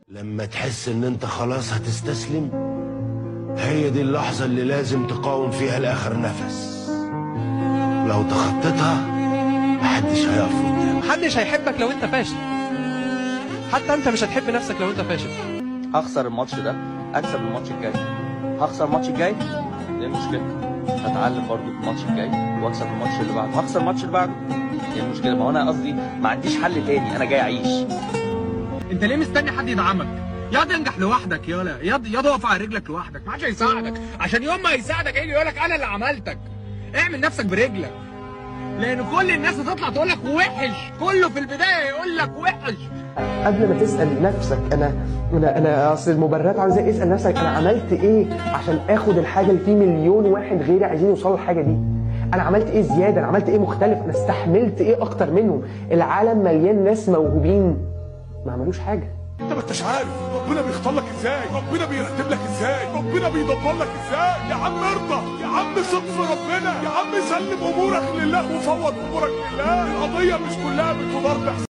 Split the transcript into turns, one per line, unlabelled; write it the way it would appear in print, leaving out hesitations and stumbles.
لما تحس ان انت خلاص هتستسلم، هي دي اللحظة اللي لازم تقاوم فيها لآخر نفس. لو تخطيتها محدش هيقف قدامك.
محدش هيحبك لو انت فاشل، حتى انت مش هتحب نفسك لو انت فاشل.
هخسر الماتش ده، اكسب الماتش الجاي. هخسر الماتش الجاي، ايه المشكله؟ هتعلم برضه في الماتش الجاي واكسب الماتش اللي بعده، هخسر الماتش اللي بعده، ايه المشكله؟ ما هو انا قصدي ما عنديش حل تاني، انا جاي اعيش.
انت ليه مستني حد يدعمك؟ ياض انجح لوحدك، ياض اقف على رجلك لوحدك، ما حدش هيساعدك، عشان يوم ما يساعدك يجي يقول لك انا اللي عملتك. اعمل نفسك برجلك، لان كل الناس هتطلع تقول لك وحش، كله في البدايه يقول لك وحش.
قبل ما تسال نفسك انا اصل المبررات عاوز اسال نفسك انا عملت ايه عشان اخد الحاجه اللي في مليون واحد غيري عايزين يوصلوا للحاجه دي. انا عملت ايه زياده؟ انا عملت ايه مختلف؟ انا استحملت ايه اكتر منهم؟ العالم مليان ناس موهوبين ما عملوش حاجه.
انت ما انتش عارف ربنا بيختار لك ازاي، ربنا بيرتب لك ازاي، ربنا بيدبر لك ازاي. يا عم ارضى، يا عم ثق في ربنا، يا عم سلم امورك لله وفوض امورك لله. القضيه مش كلها بتدار